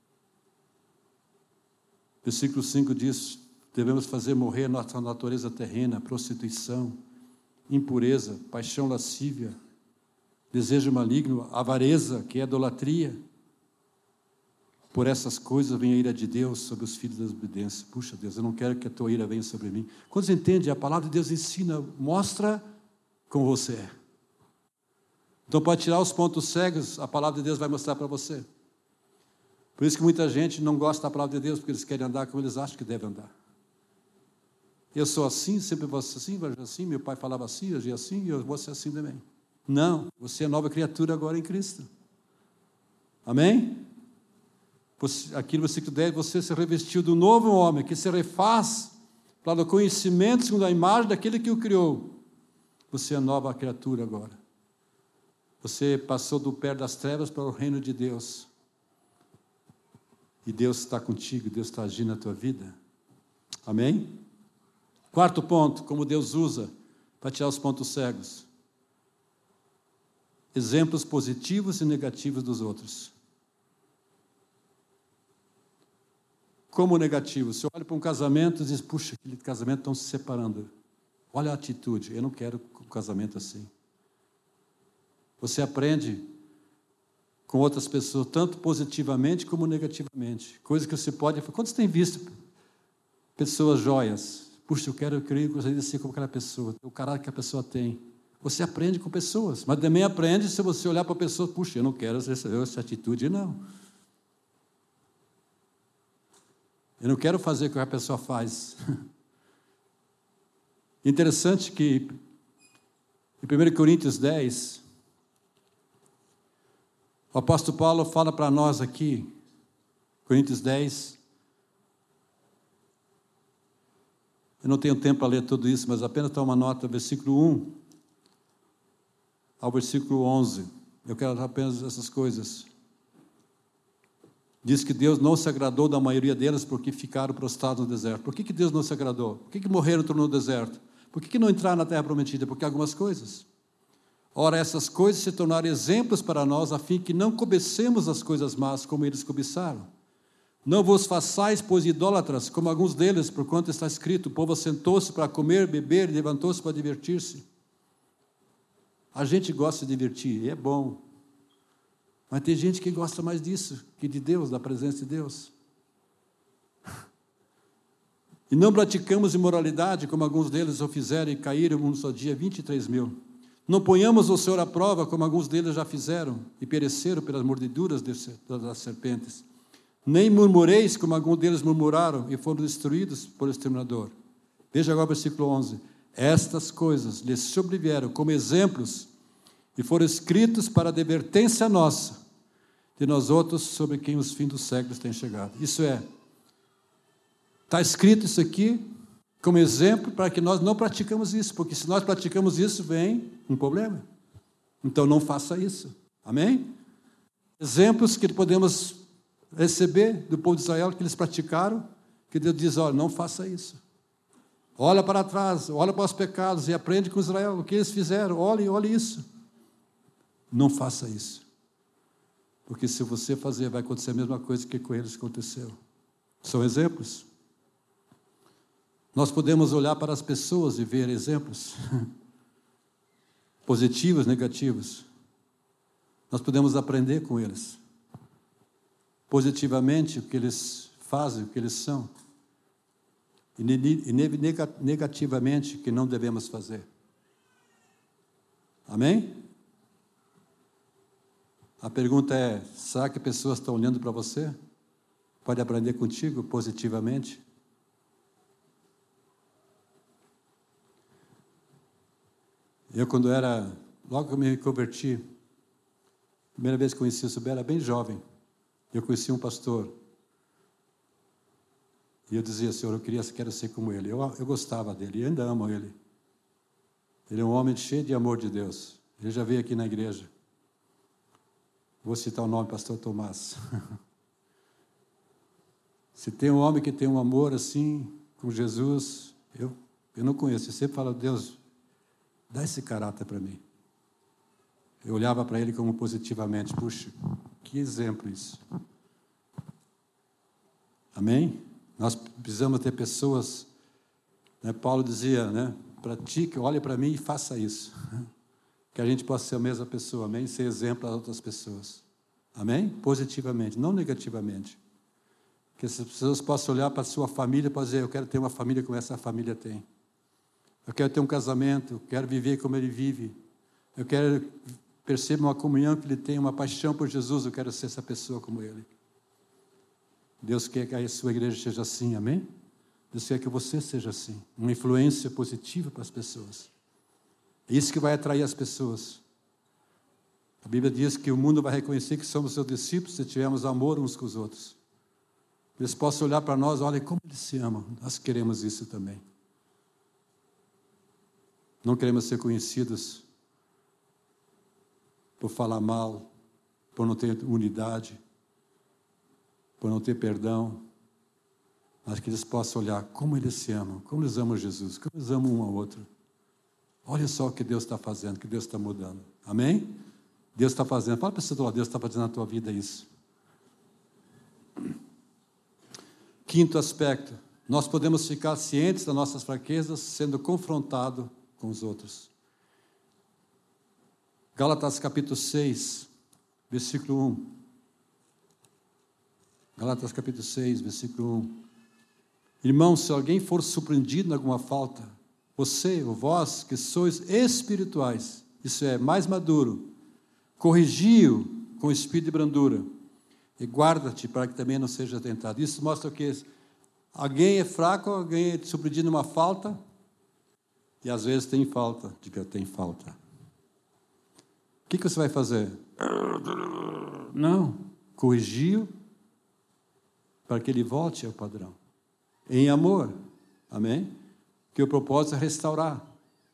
Versículo cinco diz, devemos fazer morrer nossa natureza terrena, prostituição, impureza, paixão lascívia, desejo maligno, avareza, que é idolatria. Por essas coisas vem a ira de Deus sobre os filhos da desobediência. Puxa, Deus, eu não quero que a tua ira venha sobre mim. Quando você entende, a palavra de Deus ensina, mostra como você é. Então, para tirar os pontos cegos, a palavra de Deus vai mostrar para você. Por isso que muita gente não gosta da palavra de Deus, porque eles querem andar como eles acham que devem andar. Eu sou assim, sempre vou ser assim, vou ser assim, meu pai falava assim, eu agia assim, e eu vou ser assim também. Não, você é nova criatura agora em Cristo. Amém? Aqui no versículo dez, você se revestiu do novo homem, que se refaz para o conhecimento segundo a imagem daquele que o criou. Você é nova criatura agora. Você passou do pé das trevas para o reino de Deus. E Deus está contigo, Deus está agindo na tua vida. Amém? Quarto ponto, como Deus usa para tirar os pontos cegos. Exemplos positivos e negativos dos outros. Como negativo? Você olha para um casamento e diz, puxa, aquele casamento estão se separando. Olha a atitude, eu não quero um casamento assim. Você aprende com outras pessoas, tanto positivamente como negativamente. Coisa que você pode... Quando você tem visto pessoas joias? Puxa, eu quero, eu queria gostaria de ser como aquela pessoa, o caráter que a pessoa tem. Você aprende com pessoas, mas também aprende se você olhar para a pessoa, puxa, eu não quero essa, essa atitude, não. Eu não quero fazer o que a pessoa faz. Interessante que, em primeira Coríntios dez... o apóstolo Paulo fala para nós aqui, Coríntios dez, eu não tenho tempo para ler tudo isso, mas apenas dar uma nota, versículo um ao versículo onze, eu quero dar apenas essas coisas. Diz que Deus não se agradou da maioria deles porque ficaram prostrados no deserto. Por que, que Deus não se agradou? Por que, que morreram no deserto? Por que, que não entraram na terra prometida? Porque algumas coisas. Ora, essas coisas se tornaram exemplos para nós, a fim que não cobicemos as coisas más como eles cobiçaram. Não vos façais, pois, idólatras, como alguns deles, porquanto está escrito, o povo sentou-se para comer, beber, e levantou-se para divertir-se. A gente gosta de divertir, e é bom. Mas tem gente que gosta mais disso, que de Deus, da presença de Deus. E não praticamos imoralidade, como alguns deles o fizeram, e caíram um só dia vinte e três mil. Não ponhamos o Senhor à prova, como alguns deles já fizeram, e pereceram pelas mordeduras das serpentes. Nem murmureis, como alguns deles murmuraram, e foram destruídos por exterminador. Veja agora o versículo onze. Estas coisas lhes sobrevieram como exemplos, e foram escritos para a advertência nossa, de nós outros, sobre quem os fins dos séculos têm chegado. Isso é, está escrito isso aqui como exemplo para que nós não praticamos isso, porque se nós praticamos isso, vem um problema. Então não faça isso. Amém? Exemplos que podemos receber do povo de Israel, que eles praticaram, que Deus diz, olha, não faça isso. Olha para trás, olha para os pecados e aprende com Israel o que eles fizeram. Olhe, olhe isso. Não faça isso. Porque se você fazer, vai acontecer a mesma coisa que com eles aconteceu. São exemplos. Nós podemos olhar para as pessoas e ver exemplos positivos, negativos. Nós podemos aprender com eles. Positivamente, o que eles fazem, o que eles são. E negativamente, o que não devemos fazer. Amém? A pergunta é, será que pessoas estão olhando para você? Pode aprender contigo positivamente? Eu, quando era, logo que eu me converti, a primeira vez que conheci o Subé, era bem jovem. Eu conheci um pastor. E eu dizia, Senhor, eu queria, quero ser como ele. Eu, eu gostava dele, e ainda amo ele. Ele é um homem cheio de amor de Deus. Ele já veio aqui na igreja. Vou citar o nome, pastor Tomás. Se tem um homem que tem um amor assim, com Jesus, eu, eu não conheço. Eu sempre falo, Deus, dá esse caráter para mim. Eu olhava para ele como positivamente. Puxa, que exemplo isso. Amém? Nós precisamos ter pessoas, né? Paulo dizia, né? Pratique, olhe para mim e faça isso. Que a gente possa ser a mesma pessoa, amém? Ser exemplo às outras pessoas. Amém? Positivamente, não negativamente. Que as pessoas possam olhar para a sua família e dizer, eu quero ter uma família como essa família tem. Eu quero ter um casamento, eu quero viver como ele vive. Eu quero perceber uma comunhão que ele tem, uma paixão por Jesus, eu quero ser essa pessoa como ele. Deus quer que a sua igreja seja assim, amém? Deus quer que você seja assim, uma influência positiva para as pessoas. É isso que vai atrair as pessoas. A Bíblia diz que o mundo vai reconhecer que somos seus discípulos se tivermos amor uns com os outros. Eles possam olhar para nós, olha como eles se amam. Nós queremos isso também. Não queremos ser conhecidos por falar mal, por não ter unidade, por não ter perdão, mas que eles possam olhar como eles se amam, como eles amam Jesus, como eles amam um ao outro. Olha só o que Deus está fazendo, o que Deus está mudando. Amém? Deus está fazendo. Fala para você do lado, Deus está fazendo na tua vida isso. Quinto aspecto, nós podemos ficar cientes das nossas fraquezas sendo confrontados com os outros. Gálatas capítulo seis, versículo um. Gálatas capítulo seis, versículo um. Irmãos, se alguém for surpreendido em alguma falta, você, ou vós, que sois espirituais, isso é, mais maduro, corrigiu com espírito de brandura, e guarda-te para que também não seja tentado. Isso mostra o que? Alguém é fraco, alguém é surpreendido numa falta, e às vezes tem falta. Diga, tem falta. O que, que você vai fazer? Não, corrigiu para que ele volte ao padrão. Em amor, amém? Que o propósito é restaurar.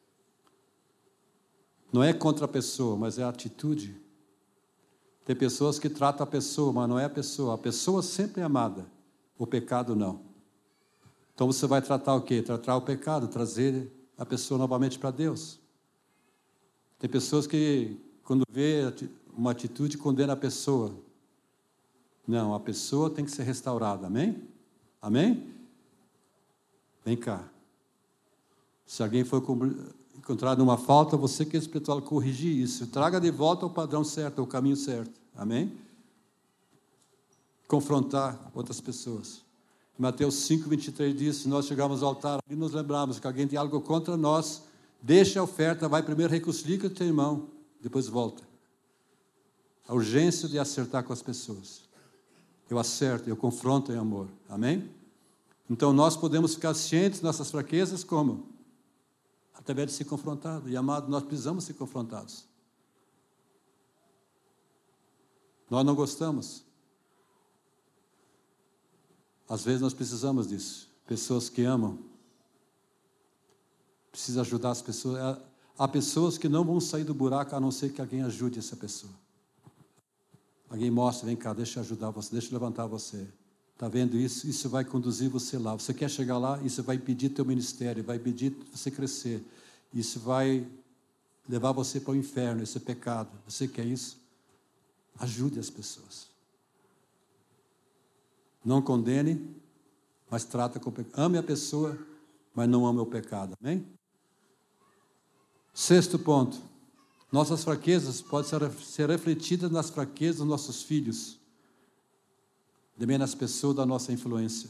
Não é contra a pessoa, mas é a atitude. Tem pessoas que tratam a pessoa, mas não é a pessoa. A pessoa sempre é amada, o pecado não. Então você vai tratar o quê? Tratar o pecado, trazer a pessoa novamente para Deus. Tem pessoas que, quando vê uma atitude, condena a pessoa. Não, a pessoa tem que ser restaurada, amém? Amém? Vem cá. Se alguém for encontrado numa falta, você que é espiritual, corrigir isso. Traga de volta ao padrão certo, ao caminho certo, amém? Confrontar outras pessoas. Mateus cinco, vinte e três diz, se nós chegarmos ao altar e nos lembrarmos que alguém tem algo contra nós, deixa a oferta, vai primeiro reconcilia com o teu irmão, depois volta. A urgência de acertar com as pessoas. Eu acerto, eu confronto em amor, amém? Então nós podemos ficar cientes de nossas fraquezas como? Através de ser confrontado. E amado, nós precisamos ser confrontados. Nós não gostamos. Às vezes nós precisamos disso. Pessoas que amam. Precisa ajudar as pessoas. Há pessoas que não vão sair do buraco a não ser que alguém ajude essa pessoa. Alguém mostra, vem cá, deixa eu ajudar você, deixa eu levantar você. Está vendo isso? Isso vai conduzir você lá. Você quer chegar lá? Isso vai impedir teu ministério, vai impedir você crescer. Isso vai levar você para o inferno, esse é pecado. Você quer isso? Ajude as pessoas. Não condene, mas trata com pecado. Ame a pessoa, mas não ame o pecado. Amém? Sexto ponto. Nossas fraquezas podem ser refletidas nas fraquezas dos nossos filhos. Também nas pessoas da nossa influência.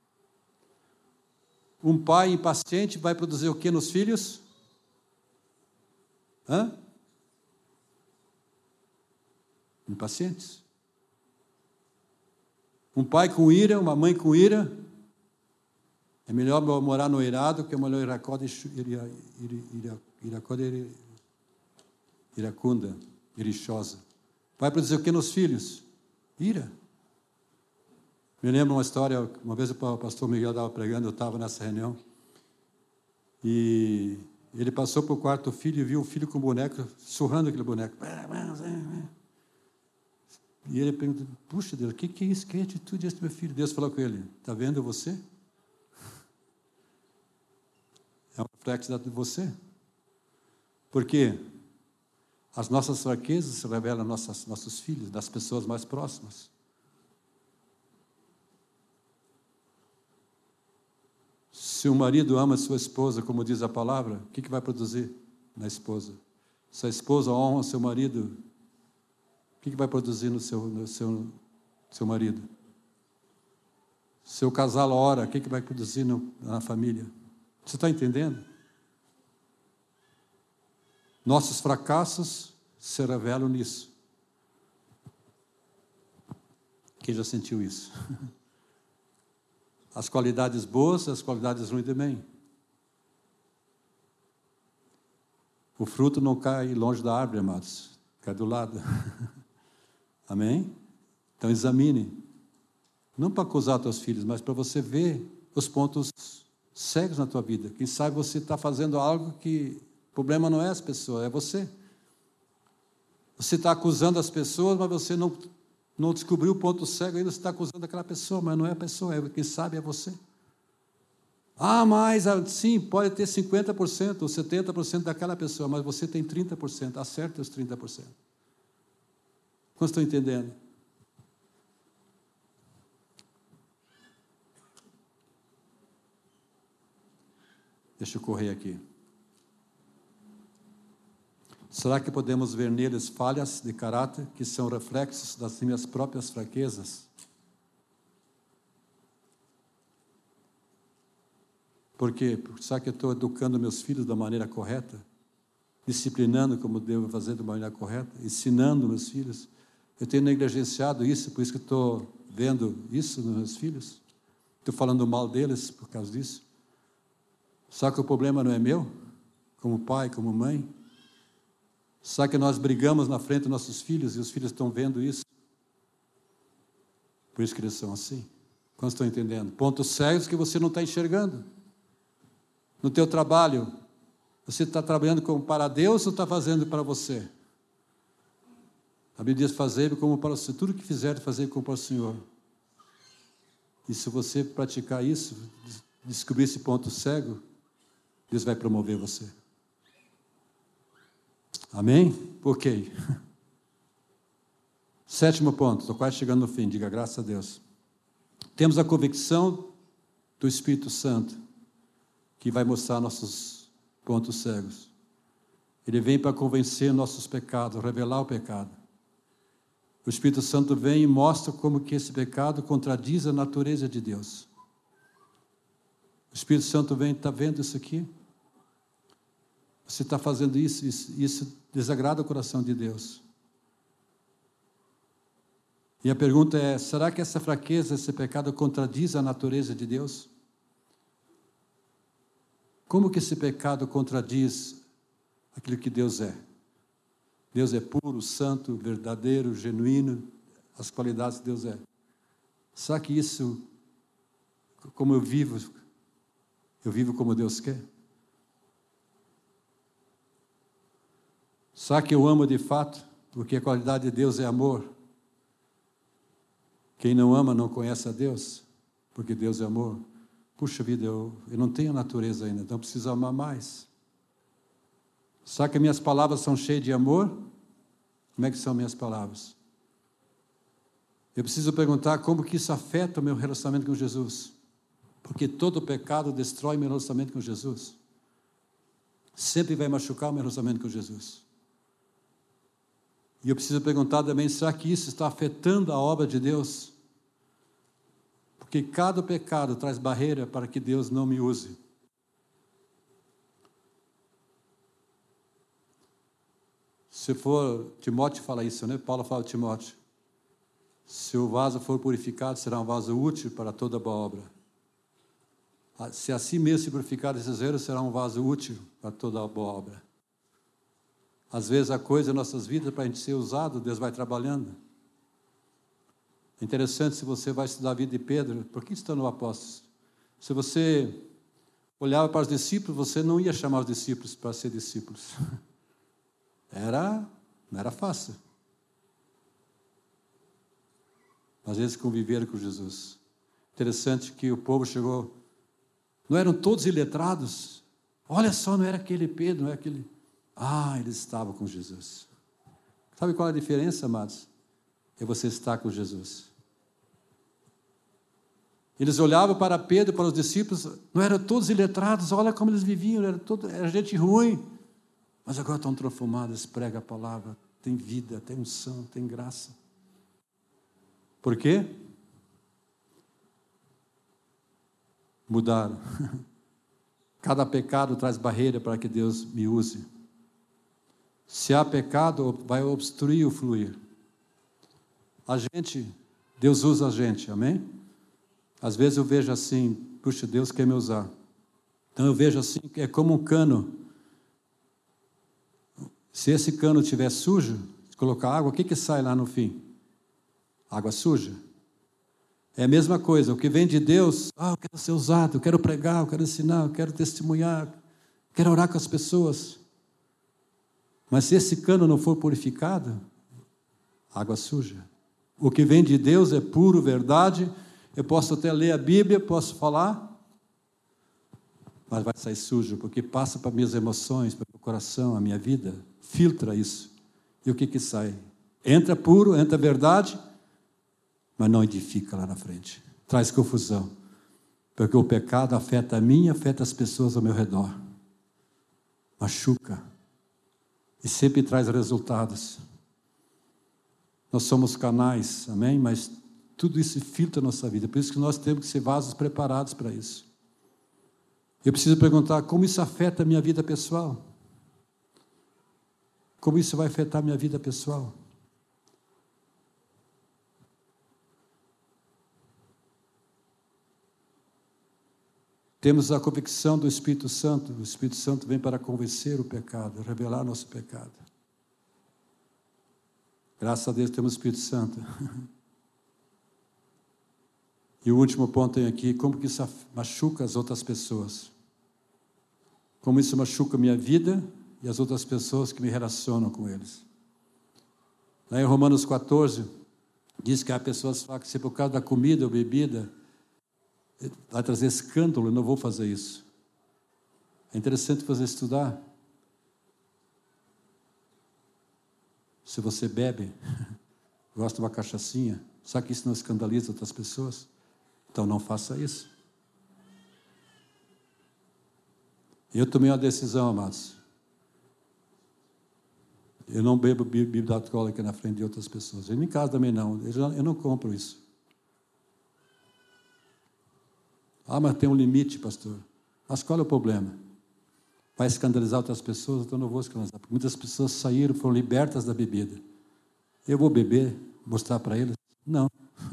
Um pai impaciente vai produzir o que nos filhos? Hã? Impacientes. Um pai com ira, uma mãe com ira, é melhor morar no irado que melhor iracode, iracode, iracunda, irichosa. Vai produzir o que nos filhos? Ira. Me lembro uma história, uma vez o pastor Miguel estava pregando, eu estava nessa reunião, e ele passou para o quarto filho e viu o filho com o boneco, surrando aquele boneco. E ele perguntou, puxa Deus, o que, que é isso? Que atitude é esse meu filho? Deus falou com ele, está vendo você? É um reflexo de você. Por quê? As nossas fraquezas se revelam aos nossos filhos, das pessoas mais próximas. Se o marido ama a sua esposa, como diz a palavra, o que, que vai produzir na esposa? Se a esposa honra seu marido, o que, que vai produzir no seu, no seu, seu marido? Se o casal ora, o que, que vai produzir no, na família? Você está entendendo? Nossos fracassos se revelam nisso. Quem já sentiu isso? As qualidades boas, as qualidades ruins também. O fruto não cai longe da árvore, amados. Cai do lado. Amém? Então examine. Não para acusar teus filhos, mas para você ver os pontos cegos na tua vida. Quem sabe você está fazendo algo que o problema não é as pessoas, é você. Você está acusando as pessoas, mas você não, não descobriu o ponto cego ainda, você está acusando aquela pessoa, mas não é a pessoa, é, quem sabe é você. Ah, mas sim, pode ter cinquenta por cento ou setenta por cento daquela pessoa, mas você tem trinta por cento, acerte os trinta por cento. Quantos estão entendendo? Deixa eu correr aqui. Será que podemos ver neles falhas de caráter que são reflexos das minhas próprias fraquezas? Por quê? Porque será que eu estou educando meus filhos da maneira correta? Disciplinando como devo fazer da maneira correta? Ensinando meus filhos? Eu tenho negligenciado isso, por isso que estou vendo isso nos meus filhos? Estou falando mal deles por causa disso? Será que o problema não é meu? Como pai, como mãe? Será que nós brigamos na frente dos nossos filhos e os filhos estão vendo isso? Por isso que eles são assim. Quantos estão entendendo? Pontos cegos que você não está enxergando. No teu trabalho, você está trabalhando como para Deus ou está fazendo para você? A Bíblia diz, fazer como para o Senhor. Tudo que fizer, fazer como para o Senhor. E se você praticar isso, descobrir esse ponto cego, Deus vai promover você. Amém? Por quê? Sétimo ponto, estou quase chegando no fim, diga graças a Deus. Temos a convicção do Espírito Santo, que vai mostrar nossos pontos cegos. Ele vem para convencer nossos pecados, revelar o pecado. O Espírito Santo vem e mostra como que esse pecado contradiz a natureza de Deus. O Espírito Santo vem, está vendo isso aqui? Você está fazendo isso, isso, isso desagrada o coração de Deus. E a pergunta é, será que essa fraqueza, esse pecado contradiz a natureza de Deus? Como que esse pecado contradiz aquilo que Deus é? Deus é puro, santo, verdadeiro, genuíno, as qualidades que Deus é. Será que isso, como eu vivo, eu vivo como Deus quer? Será que eu amo de fato? Porque a qualidade de Deus é amor. Quem não ama não conhece a Deus, porque Deus é amor. Puxa vida, eu, eu não tenho natureza ainda, então preciso amar mais. Será que minhas palavras são cheias de amor? Como é que são minhas palavras? Eu preciso perguntar como que isso afeta o meu relacionamento com Jesus. Porque todo pecado destrói meu relacionamento com Jesus. Sempre vai machucar o meu relacionamento com Jesus. E eu preciso perguntar também, será que isso está afetando a obra de Deus? Porque cada pecado traz barreira para que Deus não me use. Se for, Timóteo fala isso, né? Paulo fala a Timóteo. Se o vaso for purificado, será um vaso útil para toda boa obra. Se assim mesmo se purificar desses erros, será um vaso útil para toda boa obra. Às vezes a coisa em nossas vidas, para a gente ser usado, Deus vai trabalhando. É interessante, se você vai estudar a vida de Pedro, por que está no apóstolo? Se você olhava para os discípulos, você não ia chamar os discípulos para ser discípulos. Era, não era fácil. Às vezes conviveram com Jesus. Interessante que o povo chegou, não eram todos iletrados? Olha só, não era aquele Pedro, não era aquele... Ah, eles estavam com Jesus. Sabe qual é a diferença, amados? É você estar com Jesus. Eles olhavam para Pedro, para os discípulos, não eram todos iletrados, olha como eles viviam, era, todo, era gente ruim. Mas agora estão transformados, pregam a palavra, tem vida, tem unção, tem graça. Por quê? Mudaram. Cada pecado traz barreira para que Deus me use. Se há pecado, vai obstruir o fluir. A gente, Deus usa a gente, amém? Às vezes eu vejo assim, puxa, Deus quer me usar. Então eu vejo assim, é como um cano. Se esse cano estiver sujo, se colocar água, o que que sai lá no fim? Água suja. É a mesma coisa, o que vem de Deus, ah, eu quero ser usado, eu quero pregar, eu quero ensinar, eu quero testemunhar, quero orar com as pessoas. Mas se esse cano não for purificado, água suja. O que vem de Deus é puro, verdade. Eu posso até ler a Bíblia, posso falar, mas vai sair sujo, porque passa para minhas emoções, para o meu coração, a minha vida, filtra isso. E o que que sai? Entra puro, entra verdade, mas não edifica lá na frente. Traz confusão, porque o pecado afeta a mim e afeta as pessoas ao meu redor. Machuca. E sempre traz resultados. Nós somos canais, amém? Mas tudo isso filtra a nossa vida. Por isso que nós temos que ser vasos preparados para isso. Eu preciso perguntar, como isso afeta a minha vida pessoal? Como isso vai afetar a minha vida pessoal? Temos a convicção do Espírito Santo. O Espírito Santo vem para convencer o pecado, revelar nosso pecado. Graças a Deus temos o Espírito Santo. E o último ponto tem aqui, como que isso machuca as outras pessoas. Como isso machuca a minha vida e as outras pessoas que me relacionam com eles. Lá em Romanos quatorze, diz que há pessoas que falam que se por causa da comida ou bebida, vai trazer escândalo, eu não vou fazer isso. É interessante você estudar. Se você bebe, gosta de uma cachaçinha, sabe que isso não escandaliza outras pessoas? Então não faça isso. Eu tomei uma decisão, amados. Eu não bebo bebida alcoólica na frente de outras pessoas. Eu em casa também não. Eu, já, eu não compro isso. Ah, mas tem um limite, pastor. Mas qual é o problema? Vai escandalizar outras pessoas? Então eu não vou escandalizar. Porque muitas pessoas saíram, foram libertas da bebida. Eu vou beber, mostrar para eles? Não.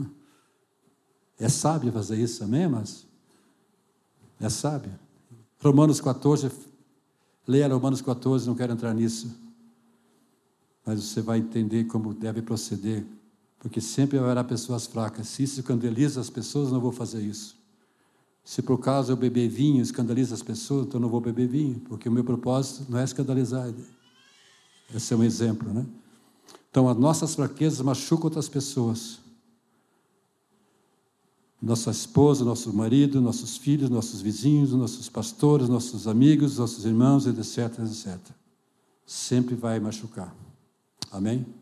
É sábio fazer isso, amém, mas é sábio. Romanos quatorze, leia Romanos quatorze, não quero entrar nisso. Mas você vai entender como deve proceder, porque sempre haverá pessoas fracas. Se isso escandaliza as pessoas, não vou fazer isso. Se por acaso eu beber vinho, escandaliza as pessoas, então não vou beber vinho, porque o meu propósito não é escandalizar. Esse é um exemplo, né? Então, as nossas fraquezas machucam outras pessoas. Nossa esposa, nosso marido, nossos filhos, nossos vizinhos, nossos pastores, nossos amigos, nossos irmãos, etc, etcétera. Sempre vai machucar. Amém?